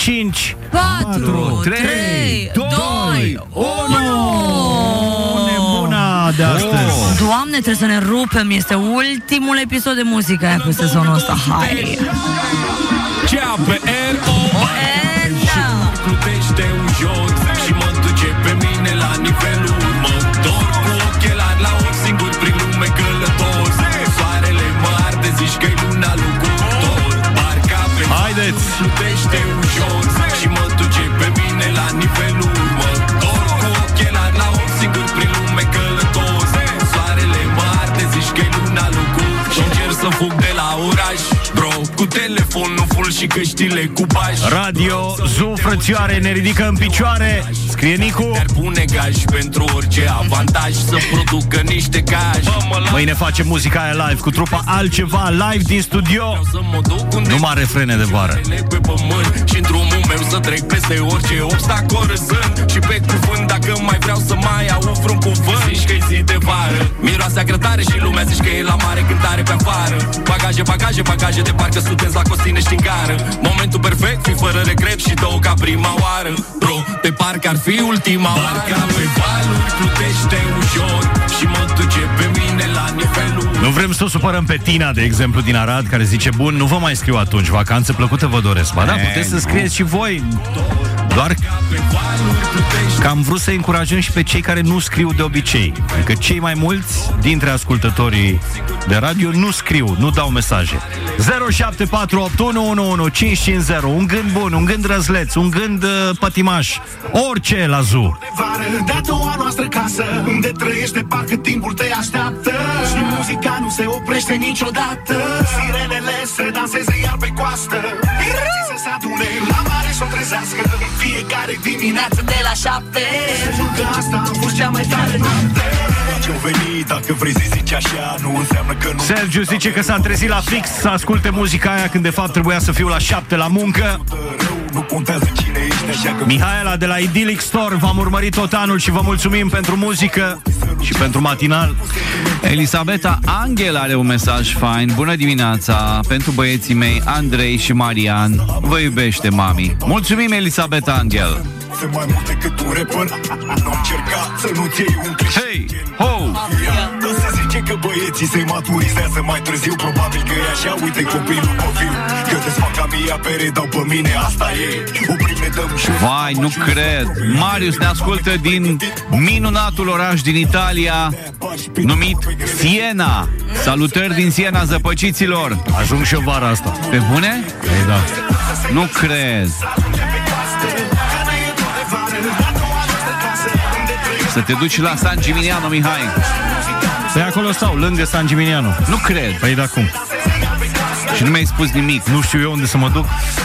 5, 4, 3, 2, 1. Nebuna de astăzi. Doamne, trebuie să ne rupem. Este ultimul episod de muzică aia cu sezonul ăsta. Hai! Plutește ușor și mă duce pe mine la nivelul următor. Cu ochelari la ochi, singur prin lume călător. Soarele mă arde, zici că-i luna lui Cuptor. Barca pe haideți! Plutește ușor și mă duce pe mine la nivelul următor. Cu ochelari la ochi, singur prin lume călător. Soarele mă arde, zici că-i luna lui Cuptor. Și încerc să fug de la oraș, bro, cu telefonul full și căștile cu baș. Radio Zoo, frățioare, ne ridică în picioare. Scrie Nicu. Dar pune gaj pentru orice avantaj, să producă niște cash. Mâine face muzica aia live cu trupa Altceva, live din studio. Numai refrene de vară. Pe pământ și într-un meu să trec peste orice obstacol râzând. Și pe cuvânt dacă mai vreau să mai au vreun cuvânt. Zici că-i zi de vară, miroase a grătare și lumea zici că e la mare cântare pe afară. Bagaje, bagaje, bagaje de parcă studenți la Costinești în gară. Momentul perfect, fi fără regret și două ca prima oară. Bro, de parcă ar fi ultima oară. Barca pe valuri plutește ușor și mă duce pe mine la nivelul. Nu vrem să o supărăm pe Tina, de exemplu, din Arad, care zice: bun, nu vă mai scriu atunci, vacanță plăcută vă doresc. Ba da, puteți să scrieți și voi. Doar că am vrut să încurajăm și pe cei care nu scriu de obicei. Adică cei mai mulți dintre ascultătorii de radio nu scriu, nu dau mesaje. 0748111550. Un gând bun, un gând răzleț, un gând pătimaș, orice la Zoo. De-a doua noastră casă, unde trăiește parcă timpul te așteaptă. Și muzica nu se oprește niciodată. Sirenele se danseze iar pe coastă. Pirații se adune la mare s-o trezească. Fiecare dimineață de la 7. Pentru că asta a fost cea mai tare noapte. Dacă vrei să zici așa, nu înseamnă că nu. Sergiu zice că s-a trezit la fix să asculte muzica aia când de fapt trebuia să fiu la 7 la muncă. Mihaela de la Idyllic Store, v-am urmărit tot anul și vă mulțumim pentru muzică și pentru matinal. Elisabeta Angel are un mesaj fain. Bună dimineața, pentru băieții mei Andrei și Marian. Vă iubește mami. Mulțumim, Elisabeta Angel. Mai mult decât un rapper, nu încerca să nu-ți iei un clișe. Hey, ho! Dar se zice că băieții se maturizează mai târziu. Probabil că e așa, uite copilul copil. Că desfaca mia pere dau pe mine, asta e. Oprim-ne dăm și... Vai, nu cred. Marius ne ascultă din minunatul oraș din Italia numit Siena. Salutări din Siena, zăpăciților. Ajung și o vară asta. Pe bune? Ei, da. Nu cred. Să te duci la San Gimignano, Mihai. Pe acolo stau, lângă San Gimignano. Nu cred. Păi da, cum? Și nu mi-ai spus nimic. Nu știu eu unde să mă duc.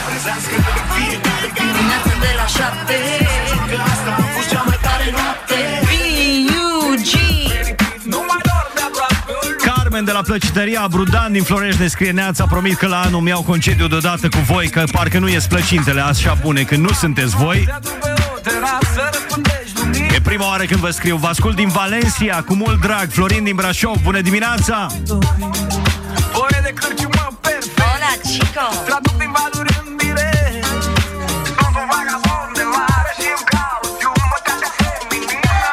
Carmen de la plăcităria Brudan din Florești ne scrie: Neața, promit că la anul mi-au concediu deodată cu voi, că parcă nu ies plăcintele așa bune când nu sunteți voi. E prima oară când vă scriu. Vă ascult din Valencia cu mult drag. Florin din Brașov, bună dimineața. Hola, chico. Traduc din valuri în direct. Sunt un vagabond de mare și îmi caut iubătatea feminină.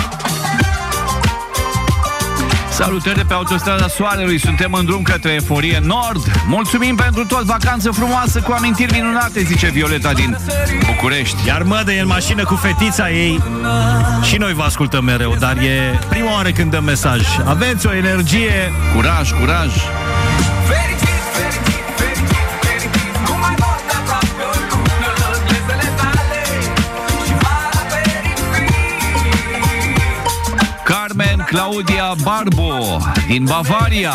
Salutări de pe autostrada Soarelui. Suntem în drum către Eforie Nord. Mulțumim pentru tot, vacanță frumoasă cu amintiri minunate, zice Violeta din București. Iar Mădă e în mașină cu fetița ei. Și noi vă ascultăm mereu, dar e prima oară când dăm mesaj. Aveți o energie. Curaj, curaj. Carmen Claudia Barbo din Bavaria.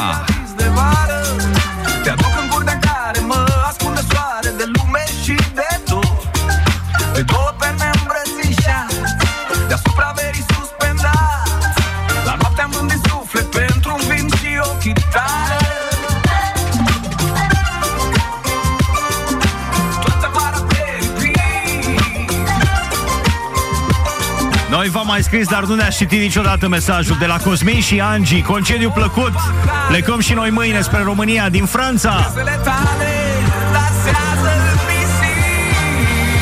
Te aduc în curtea care mă ascunde soare de lume și de tot. Pe două perne îmbrățișat, deasupra verii suspendat. La noapte am vândit suflet pentru un vin și o chitară. Noi v-am mai scris, dar nu ne-a citit niciodată mesajul de la Cosmin și Angie. Concediu plăcut. Plecăm și noi mâine spre România din Franța.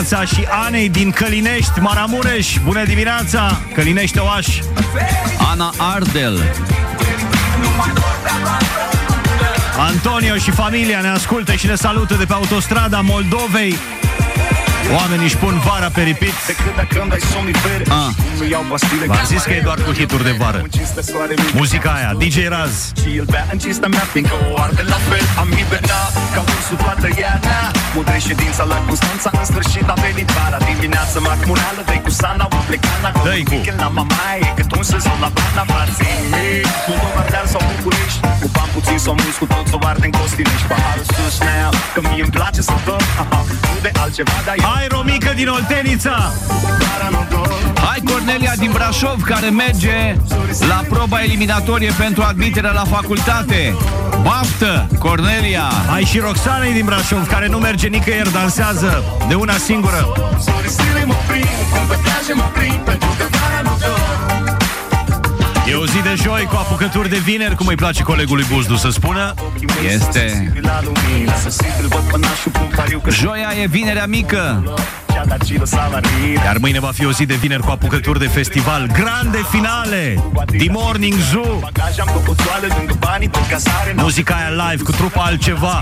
dimineața și Anei din Călinești, Maramureș. Bună dimineața, Călinești Oaș. Ana Ardel. Antonio și familia ne ascultă și ne salută de pe autostrada Moldovei. Oamenii își pun vara pe repeat. V-am zis că e doar cu hituri de vară. Muzica aia, DJ Raz. Dă-i cu hai, Romică din Oltenița! Hai, Cornelia din Brașov, care merge la proba eliminatorie pentru admiterea la facultate. Baftă, Cornelia! Hai și Roxanei din Brașov, care nu merge nicăieri, dansează de una singură. E o zi de joi cu apucături de vineri, cum îi place colegului Buzdu să spună. Este. Joia e vinerea mică. Iar mâine va fi o zi de vineri cu apucături de festival. Grande finale The Morning Zoo. Muzica aia live cu trupa Altceva.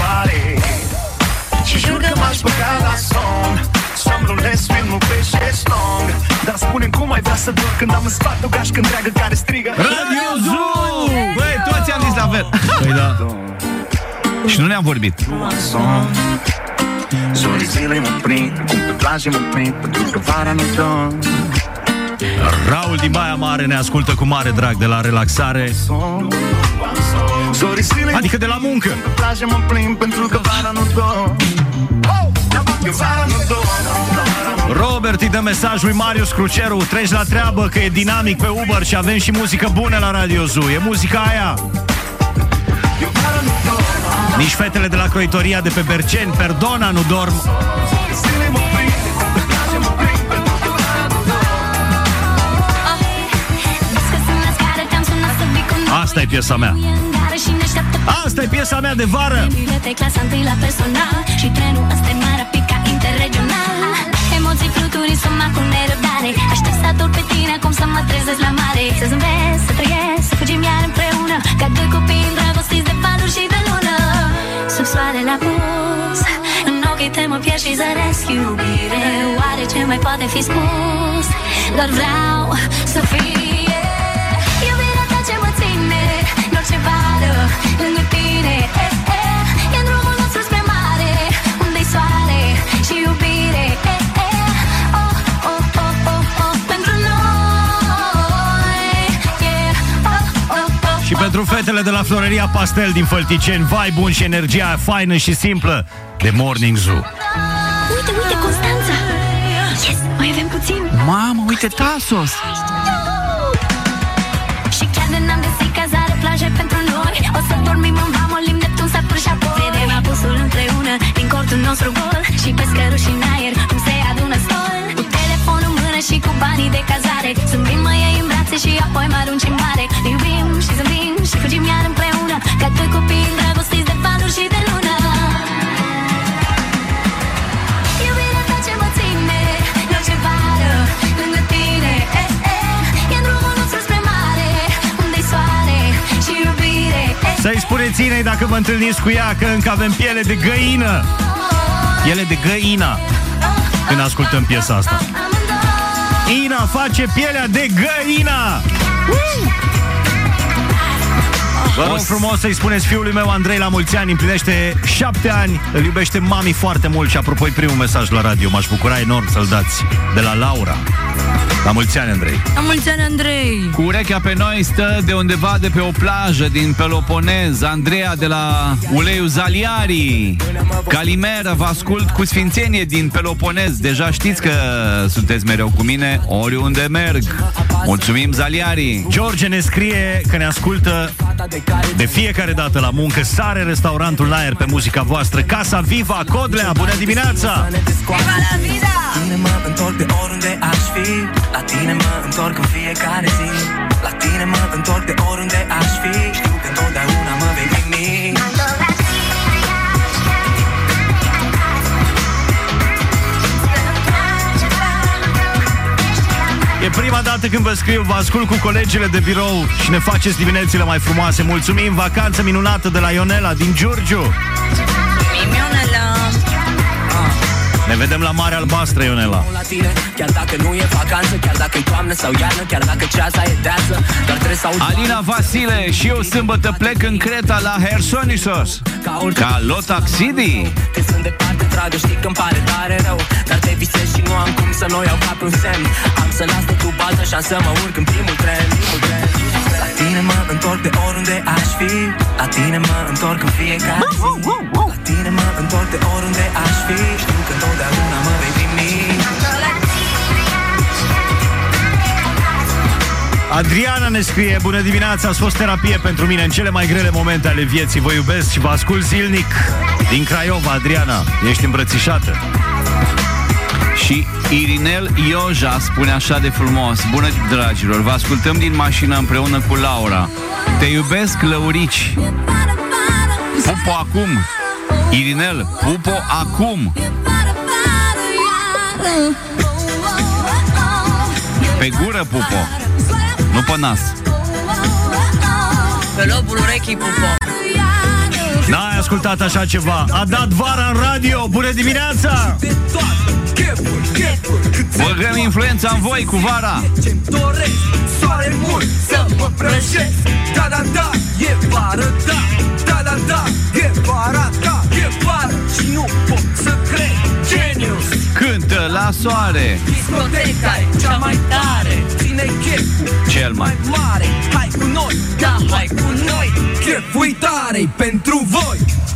Și jur că m-aș băga la somn, să-mi rulez filmul pe șezlong. Dar spune-mi cum ai vrea să dorm când am în spate o gașcă întreagă care strigă Radio Zoo! Băi, toți am zis la fel. Păi da. Și nu ne-am vorbit. Zorii zilei mă prind, cum pe plaje mă prind, pentru că vara nu dorm. Raul din Baia Mare ne ascultă cu mare drag de la relaxare. Adică de la muncă. Robert îi dă mesaj lui Marius Cruceru: treci la treabă că e dinamic pe Uber și avem și muzică bună la Radio Zoo. E muzica aia. Nici fetele de la croitoria de pe Berceni, Perdona, nu dorm. Asta e piesa mea. Asta e piesa mea de vară. Și trenul ăsta e mai rapid ca interregional. Emoții fluturi sunt cu nerăbdare. Aștept să ador pe tine cum să mă trezesc la mare. Să zâmbesc, să trăiesc, să fugim iar împreună, ca doi copii îndrăgostiți de valuri și de lună. Sub soare la pus, în ochii tăi mă pierd și zăresc. Iubire, oare ce mai poate fi spus? Doar vreau să fie iubirea ta ce mă ține în orice vară lângă tine. E în drumul nostru spre mare, unde-i soare și iubire. Oh, oh, oh, oh, oh, pentru noi. Oh, oh, oh. Și pentru fetele de la Floreria Pastel din Fălticeni, vai bun și energia faină și simplă de Morning Zoo. Uite, uite, Constanța! Yes, mai avem puțin. Mamă, uite Tasos! Și chiar de n-am găsit cazare, plaje pentru noi, o să dormim în vamă, limb Neptun, Saturn și apoi vedem apusul împreună din cortul nostru gol. Și pe scăruși și în aer, cum se adună stol, cu telefonul în mână și cu banii de cazare. Zâmbim, mă iei în brațe și apoi mă arunci în mare. Iubim și zâmbim și fugim iar împreună, ca doi copii îndrăgostiți de valuri și de lună. Iubirea ta ce mă ține în orice vară lângă tine. E în drumul nostru spre mare, unde-i soare și iubire. Să-i spuneți Inei dacă vă întâlniți cu ea că încă avem piele de găină. Piele de găina când ascultăm piesa asta. Ina face pielea de găina. Vă rog frumos să-i spuneți fiului meu Andrei la mulți ani, împlinește 7 ani, îl iubește mami foarte mult. Și apropo, primul mesaj la radio, m-aș bucura enorm să-l dați, de la Laura. La mulți ani, Andrei. La mulți ani, Andrei. Cu urechea pe noi stă de undeva de pe o plajă din Peloponez Andreea de la Uleiul Zaliari. Calimera, vă ascult cu sfințenie din Peloponez. Deja știți că sunteți mereu cu mine oriunde merg. Mulțumim, Zaliari. George ne scrie că ne ascultă de fiecare dată la muncă. Sare restaurantul în aer pe muzica voastră. Casa Viva, Codlea, bună dimineața! Viva la vida! Tine mă întorc de oriunde aș fi, la tine mă întorc în fiecare zi. La tine mă întorc de oriunde aș fi, știu că întotdeauna mă vei primi. dată când vă scriu, vă ascult cu colegile de birou și ne faceți diminețile mai frumoase. Mulțumim, vacanță minunată de la Ionela din Giurgiu. Ne vedem la Marea Albastră, Ionela. Chiar dacă nu e vacanță, chiar dacă e toamnă sau iarnă, chiar dacă ceasa e deasă, doar trebuie să auzi. Alina Vasile, și eu sâmbătă plec în Creta la Hersonisos ca Lotaxidi. Că sunt departe, dragă, știi că-mi pare tare rău, dar te visez și nu am cum să nu iau ca pe un semn. Am să las totul bază și am să mă urc în primul tren. La tine mă întorc de oriunde aș fi, la tine mă întorc în fiecare zi. La tine mă întorc de oriunde aș fi, știu că întotdeauna mă vei primi. Adriana ne scrie: bună dimineața, ați fost terapie pentru mine în cele mai grele momente ale vieții. Vă iubesc și vă ascult zilnic. Din Craiova, Adriana, ești îmbrățișată. Și Irinel Ioja spune așa de frumos: bună, dragilor, vă ascultăm din mașină împreună cu Laura. Te iubesc, Lăurici. Pupo acum. Irinel, pupo acum. Pe gură, pupo, nu pe nas. Pe lobul urechii, pupo. N-ai ascultat așa ceva. A dat vara în radio. Bună dimineața! Băgăm influența în voi cu vara. Ce-mi doresc, soare mult, să mă prăjesc. Da, da, da, e vară, da. Da, da, da, e vara, da. E vară și nu pot să cred. Genius! Cântă la soare. Discoteca e cea mai tare. Ține cheful Cel mai mare. Hai cu noi, da, hai cu noi. Cheful tare pentru voi.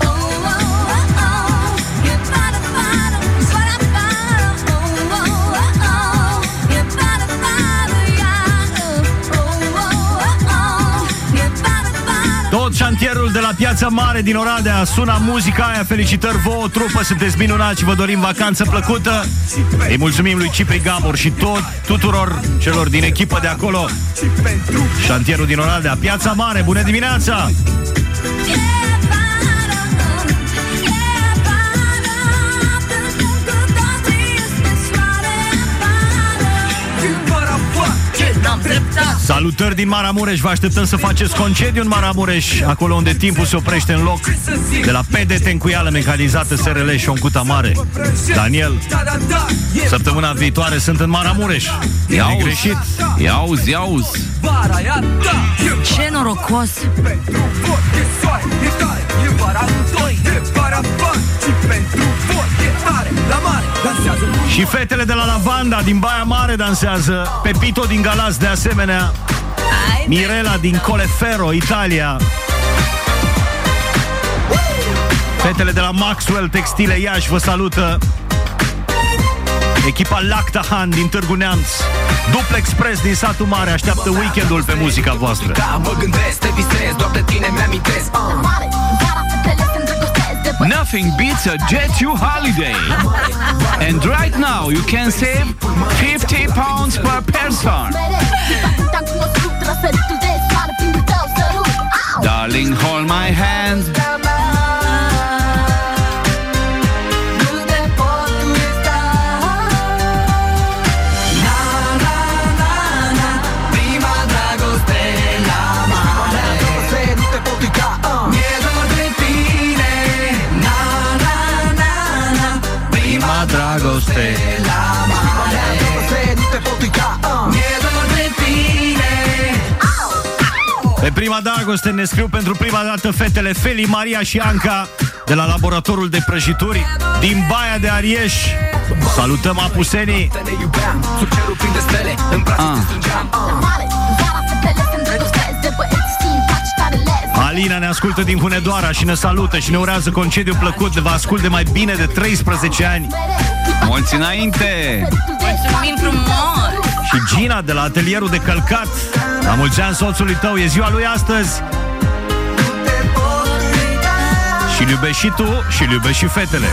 Tot șantierul de la Piața Mare din Oradea sună muzica aia. Felicitări vouă, trupă, sunteți minunați și vă dorim vacanță plăcută. Îi mulțumim lui Cipri Gabor și tuturor celor din echipă de acolo. Șantierul din Oradea, Piața Mare, bună dimineața! Salutări din Maramureș, vă așteptăm să faceți concediu în Maramureș, acolo unde timpul se oprește în loc. De la PD Tencuială Mecanizată SRL și Oncuta Mare. Daniel, săptămâna viitoare sunt în Maramureș. E greșit. Iauzi. Ce norocos. Și fetele de la Lavanda din Baia Mare dansează. Pepito din Galați de asemenea. Mirela din Colleferro, Italia. Fetele de la Maxwell Textile Iași vă salută. Echipa Lactahan din Târgu Neamț. Dupl Express din Satul Mare așteaptă weekendul pe muzica voastră. Mă gândesc, te visez, doar de tine mi-amintesc. Nothing beats a Jet2 holiday. And right now you can save 50 pounds per person. Darling, hold my hand. Dragoste. Pe prima dragoste ne scriu pentru prima dată fetele Feli, Maria și Anca de la laboratorul de prăjituri din Baia de Arieș. Salutăm apusenii. Alina ne ascultă din Hunedoara și ne salută și ne urează concediu plăcut. Vă ascult de mai bine de 13 ani. Mulți înainte! Mulțumim frumos! Și Gina de la atelierul de călcat. La mulți ani soțului tău, e ziua lui astăzi. Și-l iubești și tu și-l iubești și fetele.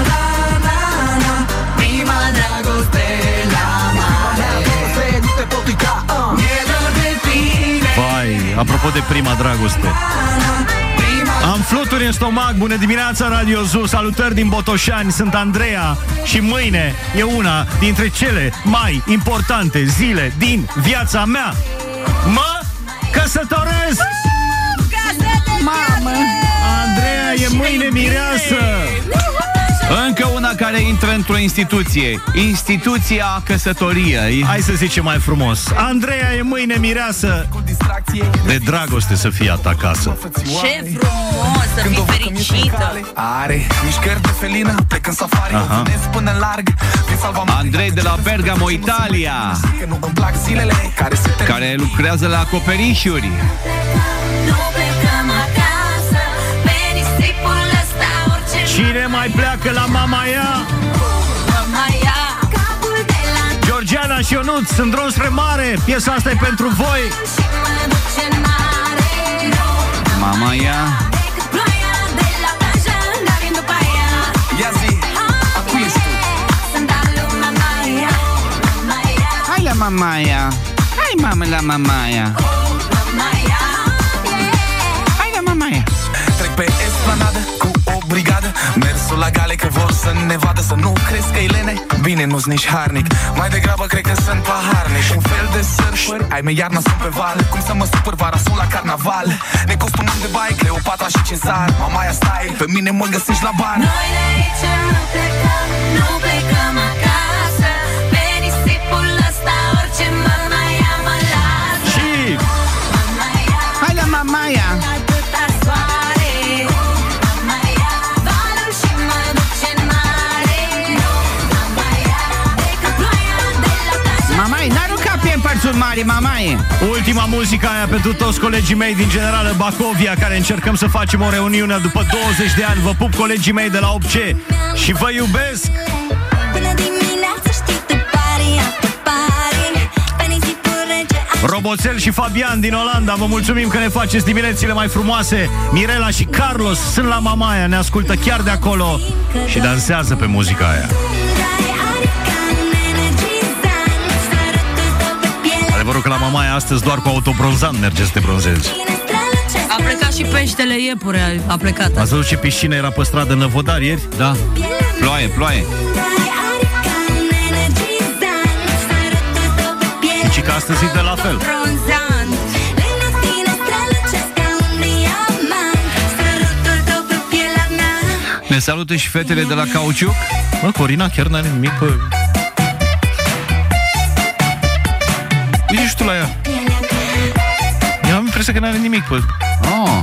Prima dragoste la mare. Nu te pot uita. Vai, apropo de prima dragoste, am fluturi în stomac. Bună dimineața, Radio Zoo. Salutări din Botoșani, sunt Andreea. Și mâine e una dintre cele mai importante zile din viața mea. Mă căsătoresc! Mamă! Andreea e mâine mireasă. Încă una care intră într-o instituție. Instituția căsătoriei. Hai să zicem mai frumos. Andreea e mâine mireasă. De dragoste să fie atacasă. Ce frumos, să fii fericită. Are mișcări de felină, plecând safari, vânez până larg. Andrei de la Bergamo, Italia, care lucrează la acoperișuri. Cine mai pleacă la mama ea? Georgiana și Ionuț, sunt drum spre mare. Piesa asta e pentru voi. Mama ea. Hai la mama ea. Hai mamă la mama ea. Hai la mama ea. Trec pe esplanadă cu o brigadă, mersul la gale că vor să ne vadă. Să nu crezi că-i lene, bine, nu-s nici harnic. Mai degrabă cred că sunt paharnic. Un fel de surferi, ai mei iarna sunt pe val. Cum să mă supăr vara, sunt la carnaval. Ne costumăm de bai, Cleopatra și Cezar. Mamaia style, pe mine mă găsești la bar. Noi de aici nu plecăm acasă. Pe nisipul ăsta orice mamaia mă lasă. Și hai la mama ea. Atâta soare, mamaia, valul și mă duce în mare. Mamaia, decât ploaia de la plajă. Mamaie, n-arunca pe împărțuri mari, mamaie. ultima muzică aia pentru toți colegii mei din Generală Bacovia, care încercăm să facem o reuniune după 20 de ani. Vă pup, colegii mei de la 8C, și vă iubesc. Până dimineață știi tu pari, apă pari. Pe nisipul rece Roboțel și Fabian din Olanda, vă mulțumim că ne faceți diminețile mai frumoase. Mirela și Carlos sunt la Mamaia, ne ascultă chiar de acolo și dansează pe muzica aia. Adevărul că la Mamaia astăzi doar cu autobronzant mergeți să te bronzezi. A plecat și peștele iepure, a plecat. Ați văzut ce piscină era pe stradă în Năvodar ieri? Da, ploaie, ploaie. Și că astăzi e de la fel. Ne salută și fetele de la Cauciuc. Mă, Corina chiar n-are nimic pe... Uite și tu la ea. Eu am impresia că n-are nimic pe... Oh.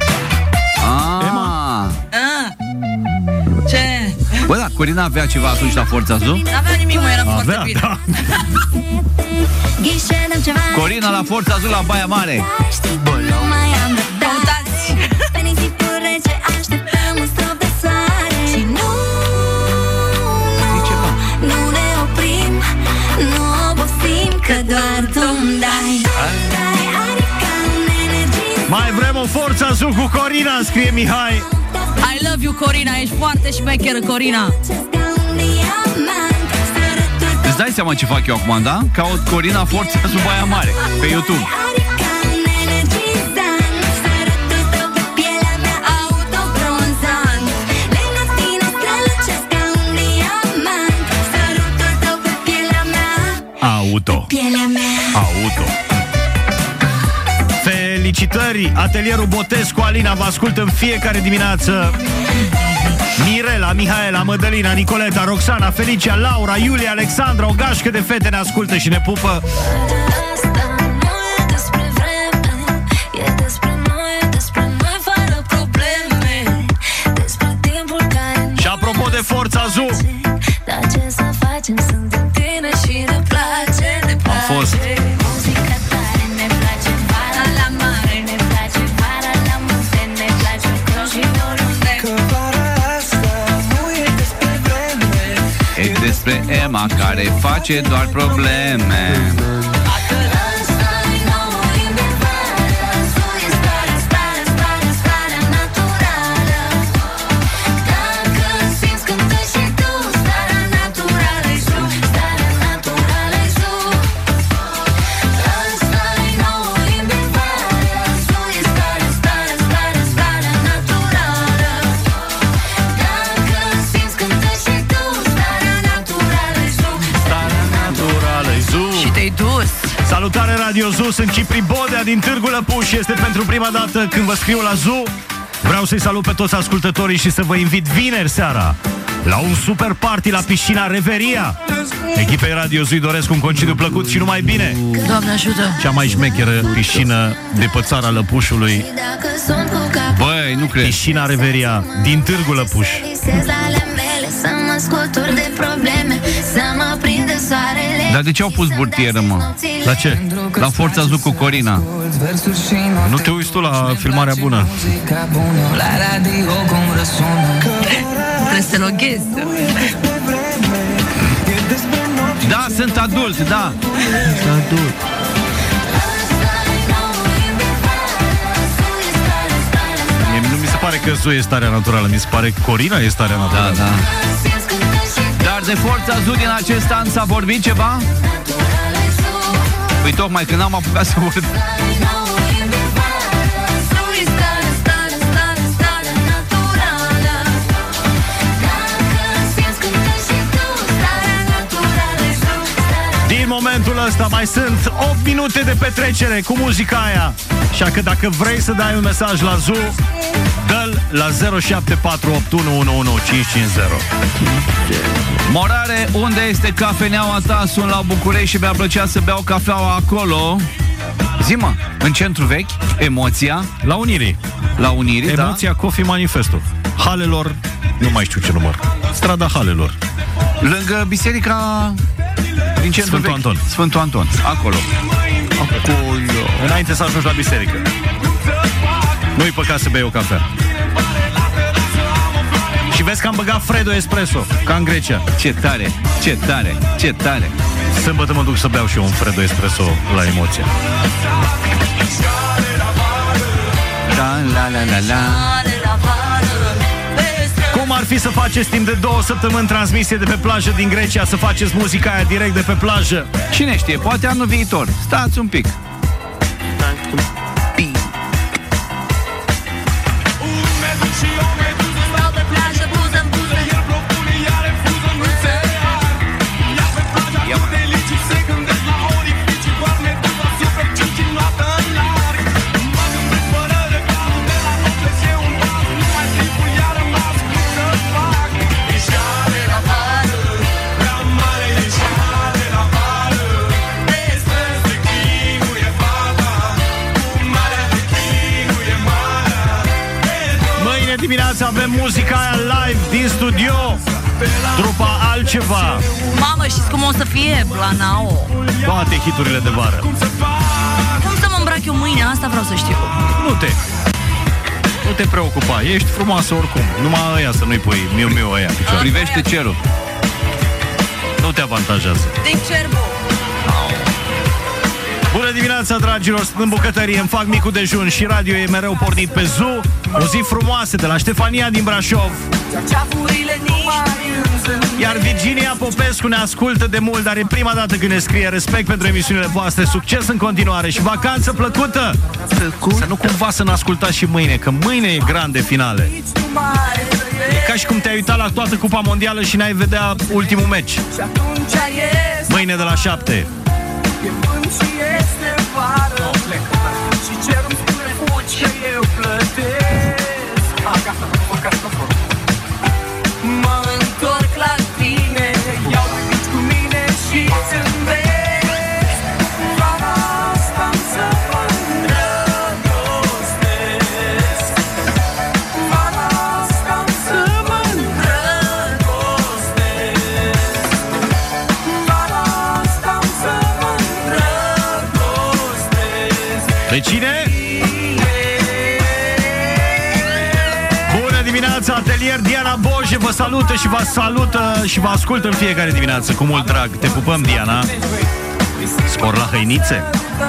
Ce? Bă, da, Corina avea ceva atunci la Forța Zoo? N-avea nimic, mă, era foarte bine. Da. Corina la Forța Zoo la Baia Mare. Căutați! Nu ne oprim, nu obosim, că doar tu-mi dai. Mai vrem o Forța Zoo cu Corina, scrie Mihai. I love you, Corina, ești foarte șmecheră, Corina. Îți dai seama ce fac eu acum, da? Caut Corina Forța Zoo Baia Mare pe YouTube. Auto. Felicitări, Atelierul Botescu, Alina vă ascultă în fiecare dimineață. Mirela, Mihaela, Mădălina, Nicoleta, Roxana, Felicia, Laura, Iulia, Alexandra, o gașcă de fete ne ascultă și ne pupă. Și apropo de Forța Zoo, a fost e despre Emma care face doar probleme. Salutare Radio Zoo, sunt Cipri Bodea din Târgu Lăpuș. Este pentru prima dată când vă scriu la Zoo. Vreau să-i salut pe toți ascultătorii și să vă invit vineri seara la un super party la piscina Reveria. Echipei Radio Zoo îi doresc un concediu plăcut și numai bine. Doamne ajută. Cea mai șmecheră piscină de pe țara Lăpușului. Băi, nu cred. Piscina Reveria din Târgu Lăpuș. Dar de ce au pus burtieră, mă? La ce? La Forța Zoo cu Corina. Nu te uiți tu la filmarea bună? Trebuie să te loghezi. Da, sunt adult, da. Adult. Nu mi se pare că Zoo e starea naturală, mi se pare că Corina e starea naturală. Da, da. Dar de Forța Zoo din acest an s-a vorbit ceva? Păi tocmai când am apucat să vorbim. Din momentul ăsta mai sunt 8 minute de petrecere cu muzica aia. Așa că dacă vrei să dai un mesaj la Zoo, dă-l la 0748111550. Morare, unde este cafeneaua ta? Sunt la București și mi-ar plăcea să beau cafeaua acolo. Zi-mă, în centru vechi, Emoția. La Unirii. La Unirii, Emoția, da? Coffee Manifestul. Halelor, nu mai știu ce număr. Strada Halelor. Lângă biserica din centru Sfântul vechi. Anton. Sfântul Anton, acolo. Acolo. Înainte să ajungi la biserică. Nu-i păcat să bei o cafea. Și vezi că am băgat Fredo Espresso, ca în Grecia. Ce tare, ce tare, ce tare. Sâmbătă mă duc să beau și eu un Fredo Espresso la Emoția. La la la la la. Cum ar fi să faceți timp de 2 săptămâni transmisie de pe plajă din Grecia, să faceți muzica aia direct de pe plajă? Cine știe, poate anul viitor. Stați un pic. Dimineața avem muzica aia live din studio. Trupa Altceva. Mamă, știți cum o să fie? Planao. Toate hiturile de vară. Cum să mă îmbrac eu mâine? Asta vreau să știu. Nu te preocupa, ești frumoasă oricum. Numai ăia să nu-i pui miu-miu ăia în picioare. Privește cerul. Nu te avantajează. Din cerbu. Bună dimineața, dragilor, sunt în bucătărie, îmi fac micul dejun și radio e mereu pornit pe Zoo. O zi frumoasă de la Ștefania din Brașov. Iar Virginia Popescu ne ascultă de mult, dar e prima dată când ne scrie respect pentru emisiunile voastre, succes în continuare și vacanță plăcută. Să nu cumva să ne ascultați și mâine, că mâine e grande finale. E ca și cum te-ai uitat la toată Cupa Mondială și n-ai vedea ultimul meci. Mâine de la 7. E vânt și este vară și cerul spune fugi că eu plătesc. Mă întorc la tine, iau iubiți cu mine și zâmbesc. Vara asta-mi să mă îndrăgostesc. Vara asta-mi să mă îndrăgostesc. Vara asta-mi să mă De cine? Bună dimineața, Atelier Diana Boje vă salută și vă salută și vă ascultă în fiecare dimineață cu mult drag. Te pupăm, Diana. Scor la hăinițe.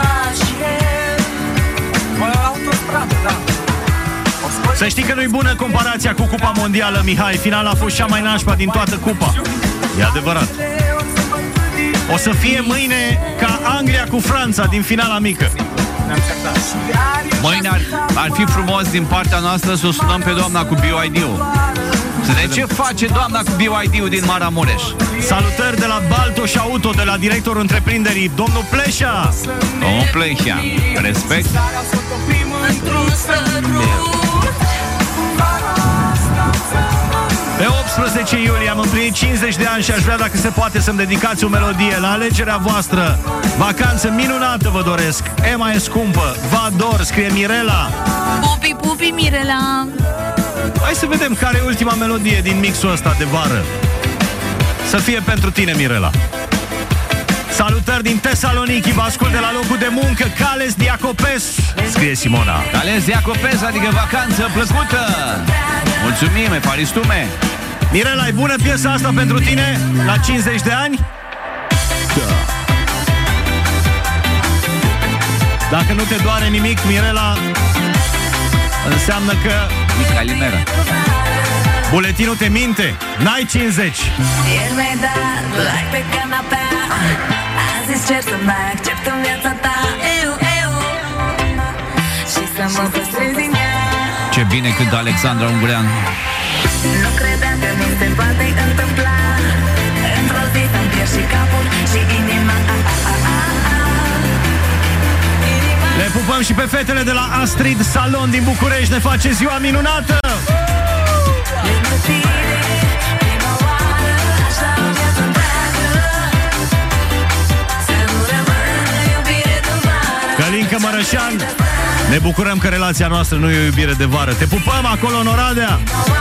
Să știi că nu-i bună comparația cu Cupa Mondială, Mihai. Finala a fost cea mai nașpa din toată cupa. E adevărat. O să fie mâine ca Anglia cu Franța din finala mică. Mâine ar fi frumos din partea noastră să o sunăm pe doamna cu BioID-ul. De ce face doamna cu BYD-ul din Maramureș? Salutări de la Baltoș Auto, de la directorul întreprinderii, domnul Pleșa. Domnul Pleșa, respect. Pe 18 iulie am împlinit 50 de ani și aș vrea, dacă se poate, să-mi dedicați o melodie la alegerea voastră. Vacanță minunată vă doresc. Ema e scumpă, vă ador, scrie Mirela. Pupi, pupi, Mirela. Hai să vedem care e ultima melodie din mixul ăsta de vară. Să fie pentru tine, Mirela. Salutări din Tesaloniki, vă ascult de la locul de muncă. Cales Diacopes, scrie Simona. Cales Diacopes, adică vacanță plăcută. Mulțumim, Efaristume. Mirela, e bună piesa asta pentru tine la 50 de ani? Da. Dacă nu te doare nimic, Mirela, înseamnă că Calimera. buletinul te minte. N-ai 50. El mi-ai dat like pe canapea. A zis cer să mai accept în viața ta. Și să mă păstrezi din ea. Ce bine cântă Alexandra Ungureanu. Nu credeam că nu se poate întâmpla. Într-o zi să-mi pierd și capul și inima. Le pupăm și pe fetele de la Astrid Salon din București. Ne face ziua minunată. Călinca Mărășan, ne bucurăm că relația noastră nu e o iubire de vară. Te pupăm acolo în Oradea.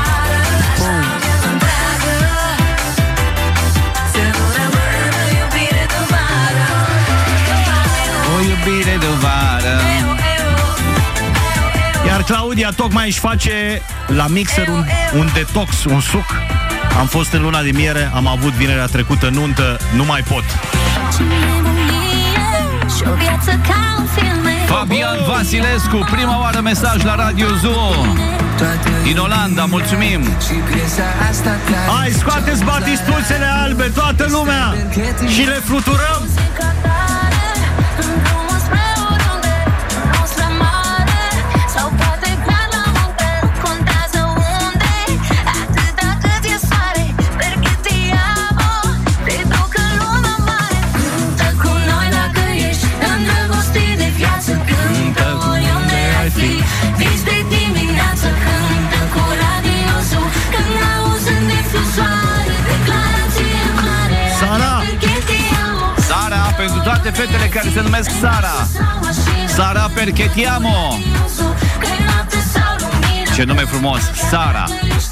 O iubire de vară. Iar Claudia tocmai își face la mixer un detox, un suc. Am fost în luna de miere, am avut vinerea trecută nuntă, nu mai pot. Fabian Vasilescu, prima oară mesaj la Radio Zoo din Olanda, mulțumim. Hai, scoateți batistuțele albe, toată lumea, și le fluturăm. Pentru toate fetele care se numesc Sara. Sara Perchetiamo. Ce nume frumos, Sara.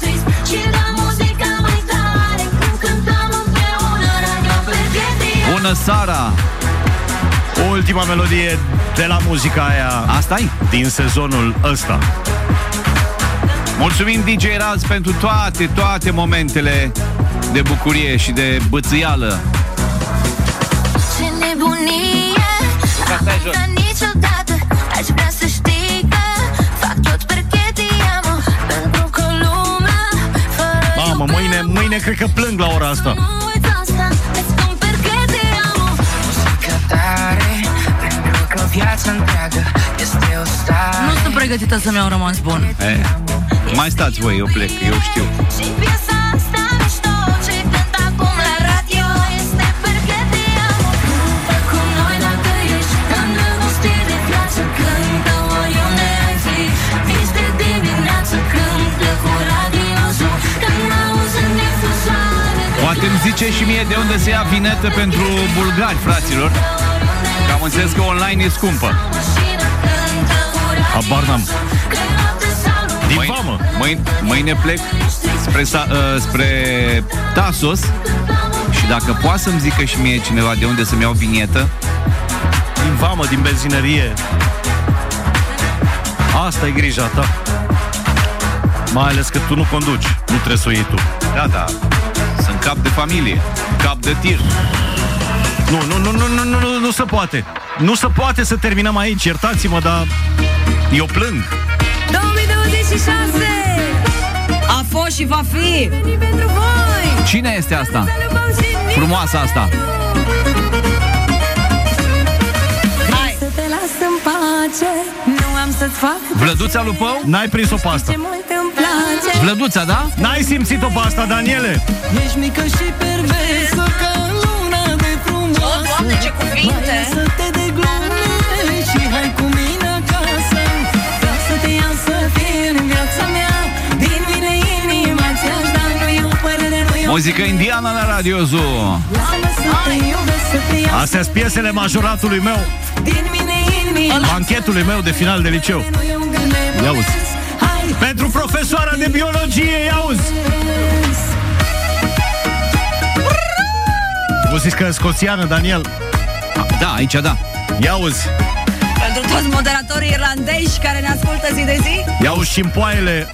Bună, Sara. Ultima melodie de la muzica aia. Asta-i? Din sezonul ăsta. Mulțumim DJ Raz pentru toate momentele de bucurie și de bățâială. Nebunie, am uitat niciodată. Aș vrea să știi că fac tot perché ti amo. Pentru că lumea fără mamă, mâine cred că plâng la ora asta. nu uiți asta, îți spun perché ti amo. Muzica tare, pentru că viața întreagă este o stare. Nu sunt pregătită să-mi iau rămas bun. Mai stați voi, eu plec, eu știu. Și piesa asta mișto ce cânt acum la radio este perché ti amo. Cântă cu noi dacă ești îndrăgostit de viață. Cântă oriunde ai fi. Vis de dimineață. Cântă cu Radio Zoo. Când auzi în difuzoare. Poate îmi zice și mie de unde se ia vinetă pentru bulgari, fraților. Că am înțeles că online e scumpă. Habar n-am. Din vamă. Mâine plec spre Tasos. Și dacă poate să-mi zică și mie cineva de unde să-mi iau vinietă. Din vamă, din benzinărie. Asta e grija ta. Mai ales că tu nu conduci. Nu trebuie să o iei tu. Da. Sunt cap de familie, cap de tir. Nu se poate. Nu se poate să terminăm aici. Iertați-mă, dar eu plâng. 2026 a fost și va fi. Cine este asta? Frumoasa asta. Hai. Să te las în pace, nu am să-ți fac Vlăduța Lupău? N-ai prins-o pe asta. ce mult îmi place. Vlăduța, da? N-ai simțit-o pe asta, Daniele? Ești mică și perversă ca luna de frumoasă. Doamne, ce cuvinte! Lasă-te de glume și hai cu mine acasă. Vreau să te iau să fii în viața mea. Din mine inima ți-aș da. Nu e o părere, nu e o... Muzică indiană la Radio Zoo. Lasă-mă să te iubesc, să te iau. Astea-s piesele majoratului meu, Din mine inima banchetului meu de final de liceu. nu e un gând nebun. Ia uzi. Hai, Pentru profesoara de biologie, ia uzi. Muzică scoțiană, Daniel. Da, aici da. Ia uzi. Pentru toți moderatorii irlandezi care ne ascultă zi de zi. Ia uzi șimpoaiele.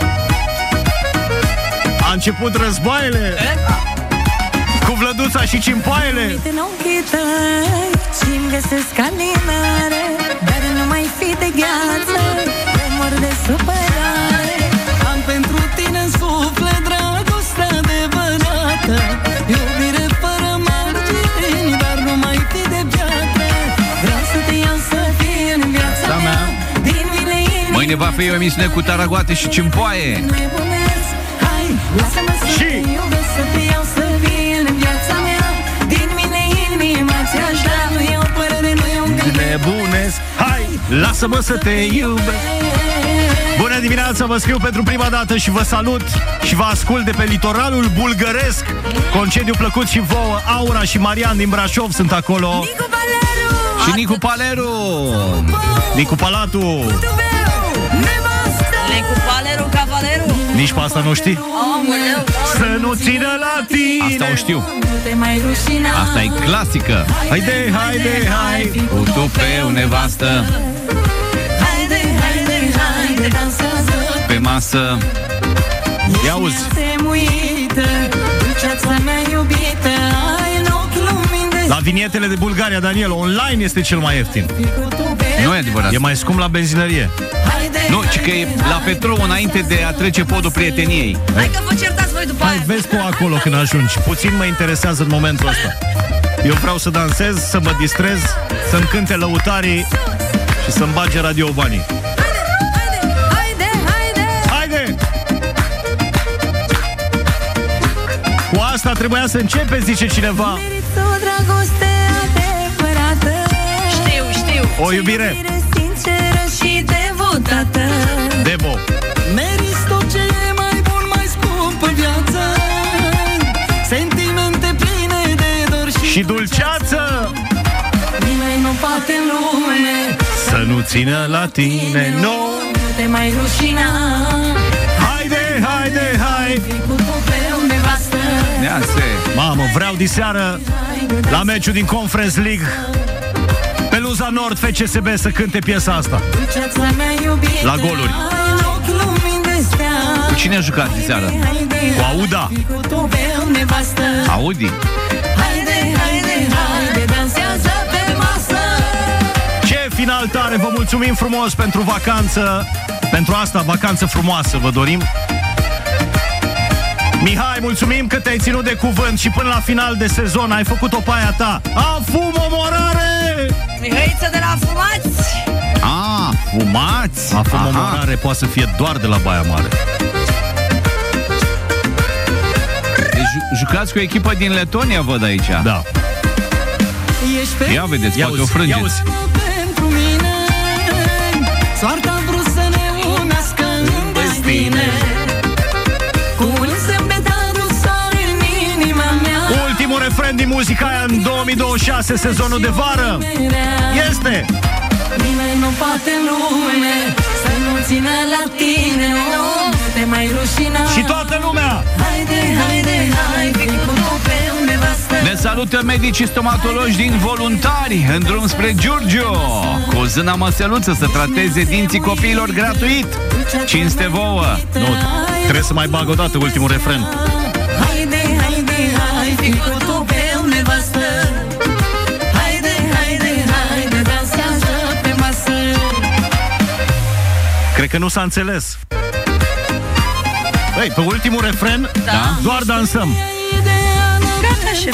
A început războaiele cu Vlăduța și cimpoaiele. uite în ochii tăi și-mi găsesc alinare. Dar nu mai fi de gheață, te mor de supărare. Am pentru tine în suflet dragoste adevărată. Iubire fără margini, dar nu mai fi de piatră. Vreau să te iau să fii în viața mea. Din mine inima Mâine va fi o emisiune cu taragoate și cimpoaie. nebunesc. Hai, lasă-mă să Și- te iubesc, să te iau să vii în viața mea. Din mine inima ți-aș da. Nu e o părere, nu e un gând Nebunesc. Hai, lasă-mă să te iubesc. Bună dimineața, vă scriu pentru prima dată și vă salut și vă ascult de pe litoralul bulgăresc. Concediu plăcut și vouă. Aura și Marian din Brașov sunt acolo. Nicu Valeru! Și Nicu Paleru. Nicu Palatu. Nicu Valeru, Cavaleru! Nici pe asta nu știi? Aoleu! Să nu țină la tine. Asta o știu. Nu te mai rușina. Asta e clasică. Haide, haide, hai. Cu tupeu, nevastă, Haide, haide, haide, dansează. pe masă. Ia uzi. Te muită, dulceața mea iubită. Ai în ochi lumini de La vinietele de Bulgaria, Daniel, online este cel mai ieftin. cu tupeu. Nu e adevărat. E mai scump la benzinărie. Haide, Nu, ci că e la Petrou înainte de a trece podul prieteniei. Hai că vă certați voi după Hai, aia! vezi pe acolo când ajungi. Puțin mă interesează în momentul ăsta. Eu vreau să dansez, să mă distrez, să-mi cânte lăutarii și să-mi bage radiobanii. Haide, haide! Haide! Cu asta trebuia să începe, zice cineva. meriți o dragoste adevărată. Știu! O iubire. Iubire sinceră și devotată. Debo. Meriți tot ce e mai bun, mai scump în viață. Sentimente pline de dor Și dulceață. nimeni nu poate în lume Să nu țină la tine, nu. nu te mai rușina. Haide, haide, hai. Cu tupeu nevastă. Ia se. Mamă, vreau diseară la meciul din Conference League Peluza Nord FCSB să cânte piesa asta. Dulceața mea iubită. La goluri. Ai în ochi lumini de stea. Cu cine a jucat diseară? Cu Auda. Cu tupeu nevastă. Audi. Haide, haide, haide, dansează pe masă. Ce final tare, vă mulțumim frumos pentru vacanță. Pentru asta, vacanță frumoasă vă dorim. Mihai, mulțumim că te-ai ținut de cuvânt și până la final de sezon ai făcut-o pe aia ta. Afum omorare! Mihăiță de la Fumați! Fumați? Afum Aha. omorare poate să fie doar de la Baia Mare. Deci jucați cu o echipă din Letonia, văd aici. Da. Ești pe Ia vedeți, Ia poate o uzi, frângeți. ia uzi. pentru mine. Soarta a vrut să ne unească în destine. Cu un zâmbetat soare în inima mea. Ultimul refren din muzica aia în 2026, sezonul de vară. Este Nimeni nu poate în lume să nu țină la tine. Nu te mai rușina. și toată lumea. Haide, haide, hai, fii cu tupeu nevastă. Ne salută medicii stomatologi din Voluntari în drum spre Giurgiu cu zâna măseluță să trateze dinții copiilor gratuit. Cinste vouă. Nu, trebuie să mai bag o dată ultimul refren. Haide, haide, hai, fii cu tupeu nevastă. Haide, haide, haide, dansează pe masă. Cred că nu s-a înțeles. Ei, pe ultimul refren, Da. doar dansăm. Gata, șef.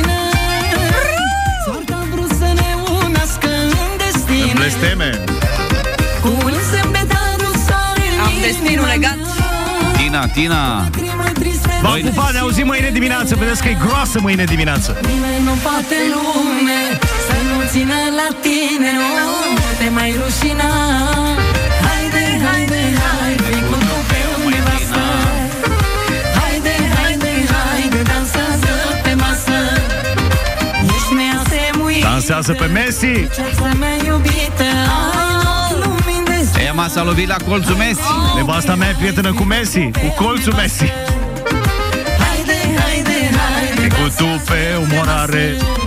Soarta a vrut să ne unească în destine. Blesteme. Cu un zâmbet adus soare în Am destinul legat. Din Tina. V-am pupat, ne auzim mâine dimineață. Vedeți că e groasă mâine dimineață. Nimeni nu poate lume să nu țină la tine, nu te mai rușina. Haide, haide, hai, fii cu tu pe nevastă. Haide, haide, haide, dansează pe masă. Ești neasemuit. Dansează pe Messi. Viața mea iubită, lumini de zi. Ema s-a lovit la colțul Messi. Nevasta mea e prietenă cu Messi, cu colțul Messi. Haide, haide, haide, Cu tu pe umorare.